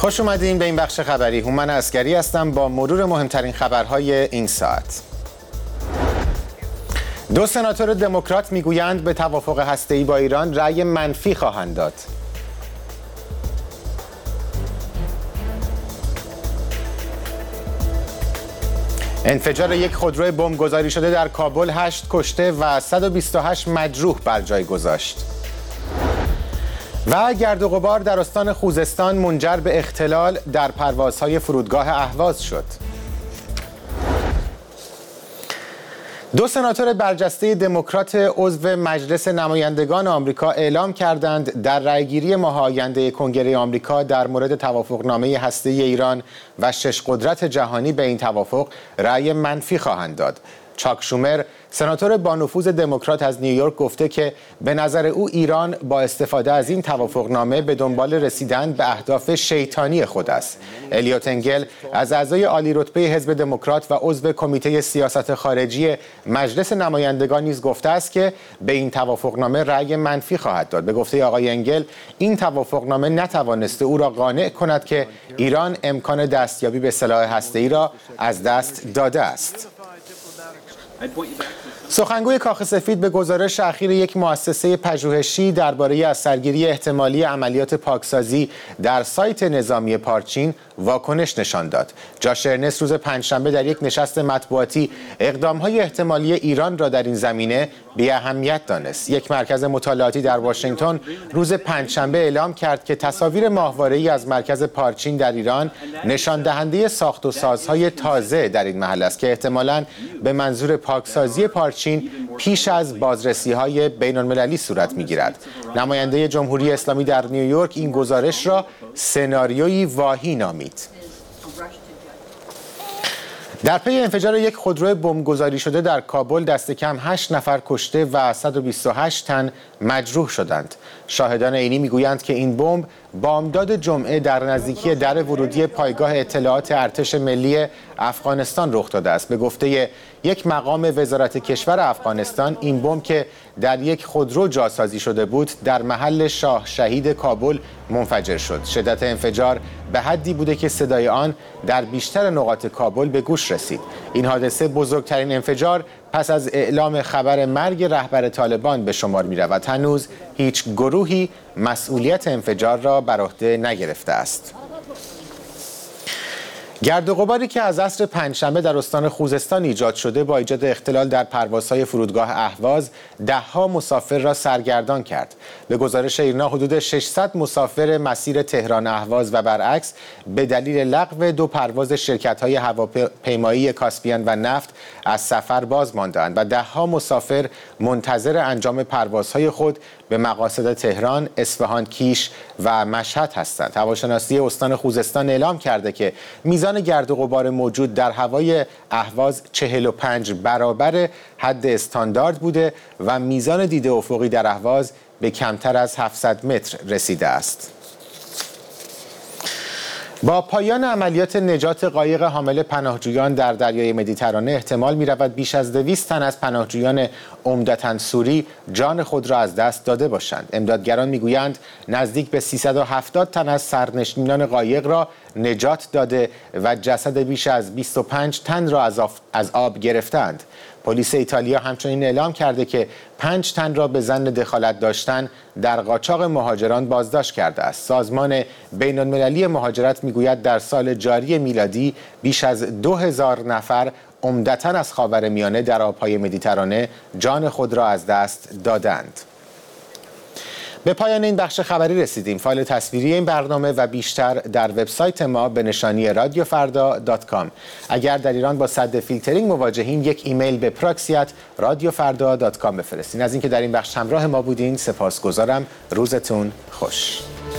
خوش اومدین به این بخش خبری. هومن عسگری هستم با مرور مهمترین خبرهای این ساعت. 2 سناتور دموکرات میگویند به توافق هسته‌ای با ایران رأی منفی خواهند داد. انفجار یک خودرو بمبگذاری شده در کابل 8 کشته و 128 مجروح بر جای گذاشت. و گرد و غبار در استان خوزستان منجر به اختلال در پروازهای فرودگاه اهواز شد. 2 سناتور برجسته دموکرات عضو مجلس نمایندگان آمریکا اعلام کردند در رأیگیری ماه آینده کنگره آمریکا در مورد توافقنامه هسته‌ای ایران و 6 قدرت جهانی به این توافق رأی منفی خواهند داد. چاک شومر، سناتور با نفوذ دموکرات از نیویورک، گفته که به نظر او ایران با استفاده از این توافقنامه به دنبال رسیدن به اهداف شیطانی خود است. الیوت انگل از اعضای عالی رتبه حزب دموکرات و عضو کمیته سیاست خارجی مجلس نمایندگان نیز گفته است که به این توافقنامه رأی منفی خواهد داد. به گفته آقای انگل، این توافقنامه نتوانسته او را قانع کند که ایران امکان دستیابی به سلاح هسته‌ای را از دست داده است. سخنگوی کاخ سفید به گزارش اخیر یک مؤسسه پژوهشی درباره از سرگیری احتمالی عملیات پاکسازی در سایت نظامی پارچین واکنش نشان داد. جاش ارنست روز پنجشنبه در یک نشست مطبوعاتی اقدام‌های احتمالی ایران را در این زمینه بی اهمیت دانست. یک مرکز مطالعاتی در واشنگتن روز پنجشنبه اعلام کرد که تصاویر ماهواره‌ای از مرکز پارچین در ایران نشان دهنده ساخت و سازهای تازه در این محل است که احتمالاً به منظور پاکسازی پارچین پیش از بازرسی‌های بین‌المللی صورت می‌گیرد. نماینده جمهوری اسلامی در نیویورک این گزارش را سناریویی واهی نامید. در پی انفجار یک خودرو بمبگذاری شده در کابل دست کم 8 نفر کشته و 128 تن مجروح شدند. شاهدان عینی میگویند که این بمب بامداد جمعه در نزدیکی در ورودی پایگاه اطلاعات ارتش ملی افغانستان رخ داده است. به گفته یک مقام وزارت کشور افغانستان، این بمب که در یک خودرو جاسازی شده بود در محل شاه شهید کابل منفجر شد. شدت انفجار به حدی بوده که صدای آن در بیشتر نقاط کابل به گوش رسید. این حادثه بزرگترین انفجار پس از اعلام خبر مرگ رهبر طالبان به شمار می رود. هنوز هیچ گروهی مسئولیت انفجار را بر عهده نگرفته است. گرد و غباری که از عصر پنجشنبه در استان خوزستان ایجاد شده با ایجاد اختلال در پروازهای فرودگاه اهواز 10 مسافر را سرگردان کرد. به گزارش ایرنا حدود 600 مسافر مسیر تهران اهواز و برعکس به دلیل لغو 2 پرواز شرکت‌های هواپیمایی کاسپیان و نفت از سفر باز ماندند و 10 مسافر منتظر انجام پروازهای خود به مقاصد تهران، اصفهان، کیش و مشهد هستند. هواشناسی استان خوزستان اعلام کرده که میزان گرد و غبار موجود در هوای اهواز 45 برابر حد استاندارد بوده و میزان دید افقی در اهواز به کمتر از 700 متر رسیده است. با پایان عملیات نجات قایق حامل پناهجویان در دریای مدیترانه احتمال می‌رود بیش از 200 تن از پناهجویان عمدتاً سوری جان خود را از دست داده باشند. امدادگران میگویند نزدیک به 370 تن از سرنشینان قایق را نجات داده و جسد بیش از 25 تن را از آب گرفتند. پلیس ایتالیا همچنین اعلام کرده که 5 تن را به ظن دخالت داشتن در قاچاق مهاجران بازداشت کرده است. سازمان بین‌المللی مهاجرت میگوید در سال جاری میلادی بیش از 2000 نفر عمدتاً از خاورمیانه در آبهای مدیترانه جان خود را از دست دادند. به پایان این بخش خبری رسیدیم. فایل تصویری این برنامه و بیشتر در وبسایت ما به نشانی radiofarda.com. اگر در ایران با سد فیلترینگ مواجهین یک ایمیل به proxy@radiofarda.com بفرستین. از اینکه در این بخش همراه ما بودین سپاسگزارم. روزتون خوش.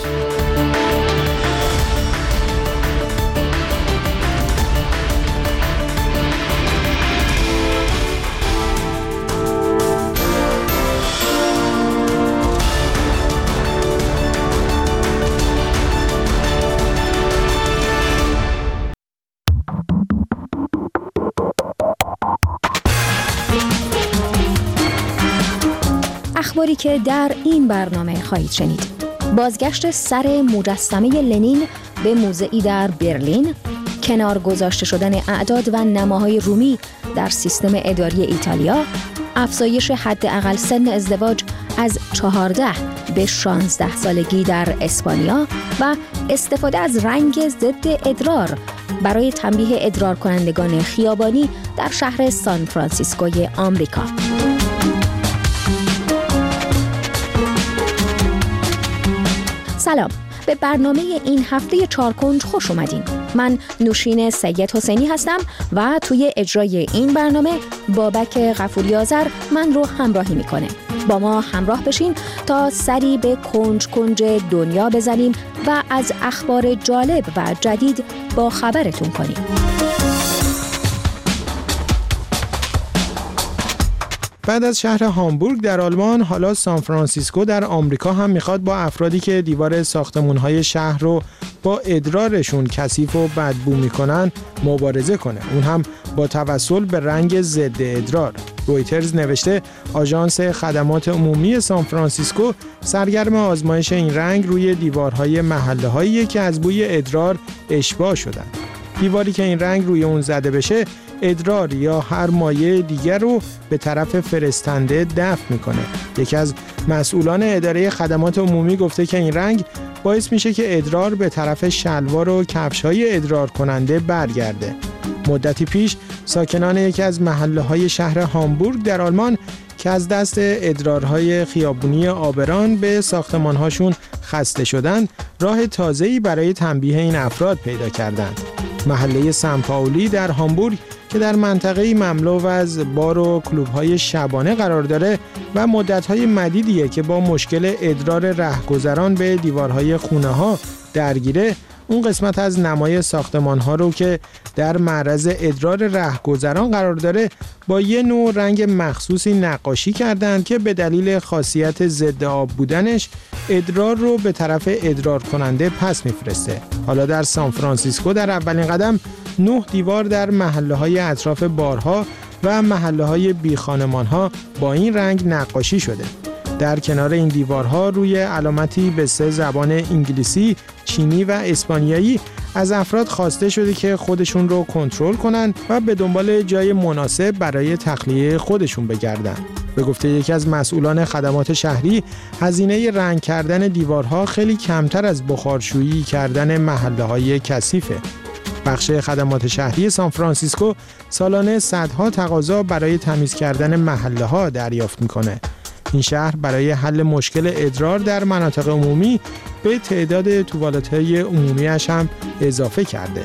اخباری که در این برنامه خواهید شنید: بازگشت سر مجسمه لنین به موضعی در برلین، کنار گذاشته شدن اعداد و نماهای رومی در سیستم اداری ایتالیا، افزایش حداقل سن ازدواج از 14 به 16 سالگی در اسپانیا و استفاده از رنگ ضد ادرار برای تنبیه ادرار کنندگان خیابانی در شهر سان فرانسیسکوی آمریکا. سلام، به برنامه این هفته چارکنج خوش اومدین. من نوشین سید حسینی هستم و توی اجرای این برنامه بابک غفوری آذر من رو همراهی میکنه. با ما همراه بشین تا سری به کنج کنج دنیا بزنیم و از اخبار جالب و جدید با خبرتون کنیم. بعد از شهر هامبورگ در آلمان، حالا سان فرانسیسکو در آمریکا هم میخواد با افرادی که دیوار ساختمان‌های شهر رو با ادرارشون کثیف و بدبو میکنن مبارزه کنه، اون هم با توسل به رنگ ضد ادرار. رویترز نوشته آژانس خدمات عمومی سان فرانسیسکو سرگرم آزمایش این رنگ روی دیوارهای محله‌هایی که از بوی ادرار اشباع شدن. دیواری که این رنگ روی اون زده بشه ادرار یا هر مایع دیگر رو به طرف فرستنده دفع میکنه. یکی از مسئولان اداره خدمات عمومی گفته که این رنگ باعث میشه که ادرار به طرف شلوار و کفش‌های ادرار کننده برگرده. مدتی پیش ساکنان یکی از محله‌های شهر هامبورگ در آلمان که از دست ادرارهای خیابونی آبران به ساختمان‌هاشون خسته شدند، راه تازه‌ای برای تنبیه این افراد پیدا کردند. محله سن پائولی در هامبورگ که در منطقه‌ای مملو از بار و کلوب‌های شبانه قرار داره و مدت‌های مدیدیه که با مشکل ادرار رهگذران به دیوارهای خونه‌ها درگیره، اون قسمت از نمای ساختمان‌ها رو که در معرض ادرار رهگذران قرار داره با یه نوع رنگ مخصوصی نقاشی کردند که به دلیل خاصیت ضد آب بودنش ادرار رو به طرف ادرار کننده پس میفرسته. حالا در سان فرانسیسکو در اولین قدم 9 دیوار در محله‌های اطراف بارها و محله‌های بی‌خانمان‌ها با این رنگ نقاشی شده. در کنار این دیوارها روی علامتی به 3 زبان انگلیسی، چینی و اسپانیایی از افراد خواسته شده که خودشون رو کنترل کنن و به دنبال جای مناسب برای تخلیه خودشون بگردن. به گفته یکی از مسئولان خدمات شهری، هزینه رنگ کردن دیوارها خیلی کمتر از بخارشویی کردن محله‌های کثیفه. بخش خدمات شهری سان فرانسیسکو سالانه صدها تقاضا برای تمیز کردن محله‌ها دریافت میکنه. این شهر برای حل مشکل ادرار در مناطق عمومی به تعداد توالت‌های عمومیش هم اضافه کرده.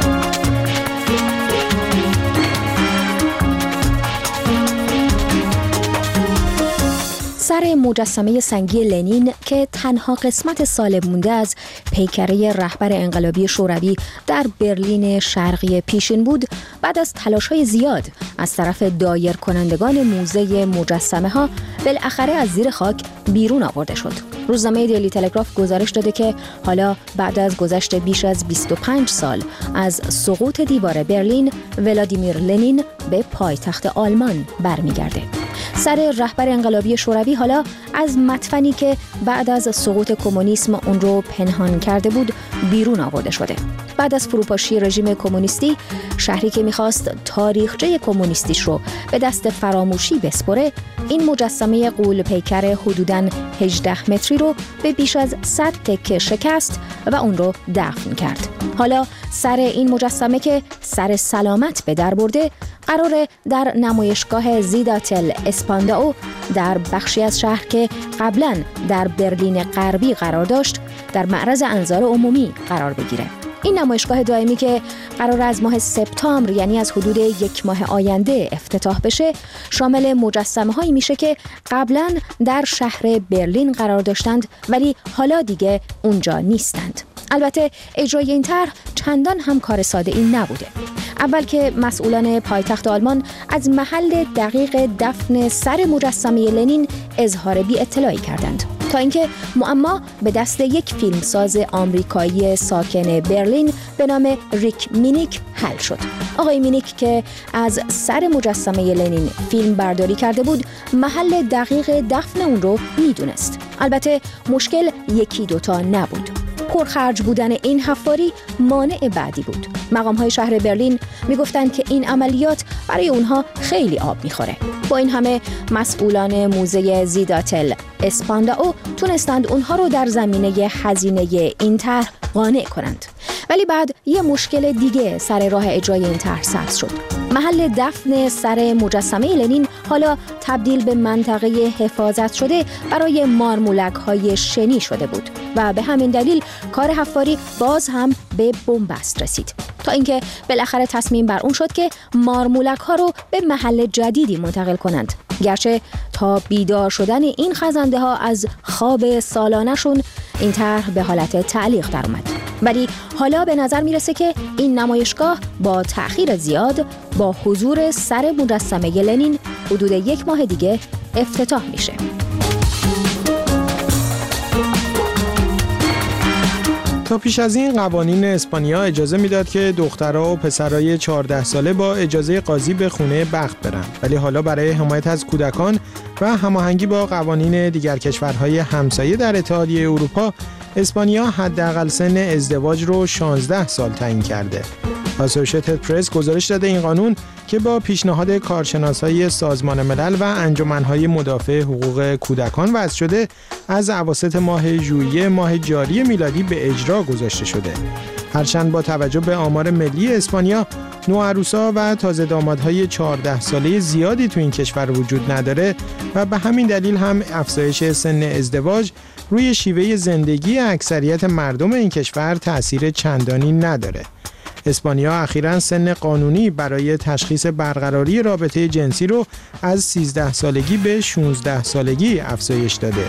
سر مجسمه سنگی لنین که تنها قسمت سالم مونده از پیکره رهبر انقلابی شوروی در برلین شرقی پیشین بود، بعد از تلاش‌های زیاد از طرف دایر کنندگان موزه مجسمه ها بالاخره از زیر خاک بیرون آورده شد. روزنامه دیلی تلگراف گزارش داده که حالا بعد از گذشت بیش از 25 سال از سقوط دیوار برلین، ولادیمیر لنین به پایتخت آلمان برمیگرده. سر رهبر انقلابی شوروی حالا از مدفنی که بعد از سقوط کمونیسم اون رو پنهان کرده بود بیرون آورده شده. بعد از فروپاشی رژیم کمونیستی، شهری که می‌خواست تاریخچه کمونیستیش رو به دست فراموشی بسپره، این مجسمه غول پیکر حدوداً 18 متری رو به بیش از 100 تکه شکست و اون رو دفن کرد. حالا سر این مجسمه که سر سلامت به در برده، قراره در نمایشگاه زیداتل اسپانداو در بخشی از شهر که قبلاً در برلین غربی قرار داشت، در معرض انظار عمومی قرار بگیره. این نمایشگاه دائمی که قرار از ماه سپتامبر، یعنی از حدود 1 ماه آینده افتتاح بشه، شامل مجسمه هایی میشه که قبلاً در شهر برلین قرار داشتند ولی حالا دیگه اونجا نیستند. البته اجرای این طرح چندان هم کار ساده این نبوده. اول که مسئولان پایتخت آلمان از محل دقیق دفن سر مجسمه لنین اظهار بی اطلاعی کردند، تا اینکه معما به دست یک فیلمساز آمریکایی ساکن برلین به نام ریک مینیک حل شد. آقای مینیک که از سر مجسمه لنین فیلم برداری کرده بود، محل دقیق دفن اون رو میدونست. البته مشکل 1-2 نبود. پرخرج بودن این حفاری مانع بعدی بود. مقام‌های شهر برلین میگفتند که این عملیات برای اونها خیلی آب میخوره. با این همه مسئولان موزه زیداتل اسپانداو تونستند اونها رو در زمینه هزینه این طرح قانع کنند. ولی بعد یه مشکل دیگه سر راه اجرای این طرح سبز شد. محل دفن سر مجسمه لنین حالا تبدیل به منطقه حفاظت شده برای مارمولک‌های شنی شده بود و به همین دلیل کار حفاری باز هم به بنبست رسید، تا اینکه بالاخره تصمیم بر اون شد که مارمولک‌ها رو به محل جدیدی منتقل کنند. گرچه تا بیدار شدن این خزنده ها از خواب سالانه‌شون این طرح به حالت تعلیق در اومد، ولی حالا به نظر میرسه که این نمایشگاه با تأخیر زیاد با حضور سر مجسمه لنین حدود 1 ماه دیگه افتتاح میشه. تا پیش از این قوانین اسپانیا اجازه میداد که دخترها و پسرای 14 ساله با اجازه قاضی به خونه بخت برن، ولی حالا برای حمایت از کودکان و هماهنگی با قوانین دیگر کشورهای همسایه در اتحادیه اروپا، اسپانیا حداقل سن ازدواج رو 16 سال تعیین کرده. اسوسییتد پرس گزارش داده این قانون که با پیشنهاد کارشناسای سازمان ملل و انجمنهای مدافع حقوق کودکان وضع شده، از اواسط ماه ژوئیه ماه جاری میلادی به اجرا گذاشته شده. هرچند با توجه به آمار ملی اسپانیا، نوعروسا و تازه دامادهای 14 ساله زیادی تو این کشور وجود نداره و به همین دلیل هم افزایش سن ازدواج روی شیوه زندگی اکثریت مردم این کشور تأثیر چندانی نداره. اسپانیا اخیراً سن قانونی برای تشخیص برقراری رابطه جنسی رو از 13 سالگی به 16 سالگی افزایش داده.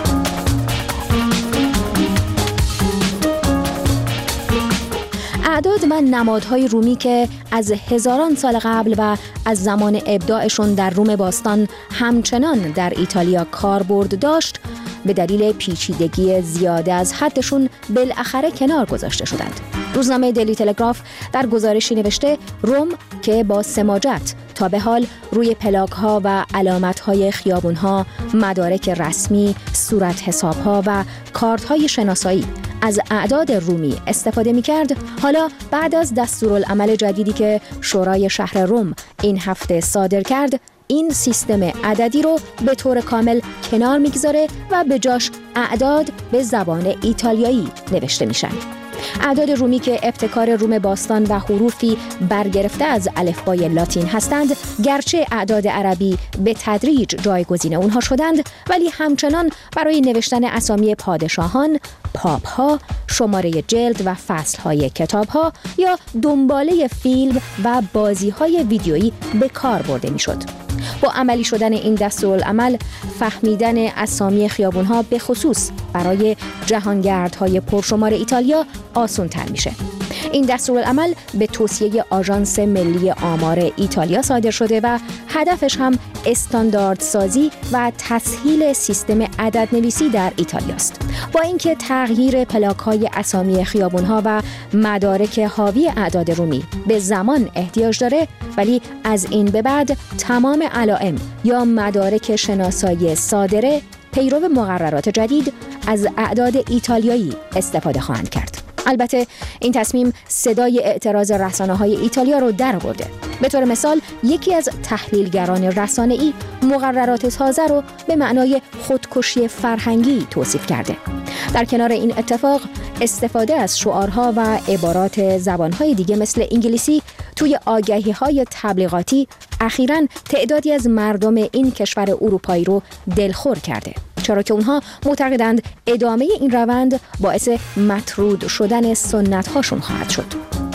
اعداد و نمادهای رومی که از هزاران سال قبل و از زمان ابداعشون در روم باستان همچنان در ایتالیا کاربرد داشت، به دلیل پیچیدگی زیاده از حدشون بالاخره کنار گذاشته شدند. روزنامه دیلی تلگراف در گزارشی نوشته روم که با سماجت تا به حال روی پلاک‌ها و علامت‌های خیابون‌ها، مدارک رسمی، صورت حساب‌ها و کارت‌های شناسایی از اعداد رومی استفاده می‌کرد، حالا بعد از دستورالعمل جدیدی که شورای شهر روم این هفته صادر کرد، این سیستم عددی رو به طور کامل کنار میگذاره و به جاش اعداد به زبان ایتالیایی نوشته میشن. اعداد رومی که ابتکار روم باستان و حروفی برگرفته از الفبای لاتین هستند، گرچه اعداد عربی به تدریج جایگزین اونها شدند، ولی همچنان برای نوشتن اسامی پادشاهان، پاپ‌ها، شماره جلد و فصل‌های کتاب‌ها یا دنباله فیلم و بازی‌های ویدیویی به کار برده می‌شد. با عملی شدن این دستورالعمل، فهمیدن اسامی خیابون‌ها به خصوص برای جهانگردهای پرشمار ایتالیا آسان‌تر میشه. این دستورالعمل به توصیه آژانس ملی آمار ایتالیا صادر شده و هدفش هم استانداردسازی و تسهیل سیستم عددنویسی در ایتالیا است. با اینکه تغییر پلاک‌های اسامی خیابون‌ها و مدارک حاوی اعداد رومی به زمان احتیاج داره، ولی از این به بعد تمام علائم یا مدارک شناسایی صادره پیرو مقررات جدید از اعداد ایتالیایی استفاده خواهند کرد. البته این تصمیم صدای اعتراض رسانه‌های ایتالیا رو درآورده. به طور مثال یکی از تحلیلگران رسانه‌ای مقررات تازه رو به معنای خودکشی فرهنگی توصیف کرده. در کنار این اتفاق، استفاده از شعارها و عبارات زبان‌های دیگه مثل انگلیسی توی آگهی‌های تبلیغاتی اخیراً تعدادی از مردم این کشور اروپایی رو دلخور کرده، چرا که اونها معتقدند ادامه این روند باعث مطرود شدن سنت‌هاشون خواهد شد.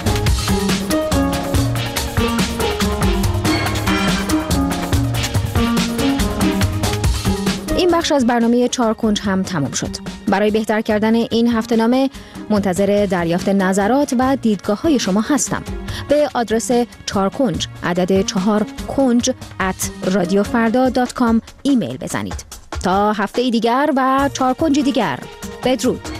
این بخش از برنامه 4 کنج هم تمام شد. برای بهتر کردن این هفته‌نامه منتظر دریافت نظرات و دیدگاه‌های شما هستم. به آدرس 4 کنج عدد 4 کنج @radiofarda.com ایمیل بزنید. تا هفته دیگر و 4 کنج دیگر، بدرود.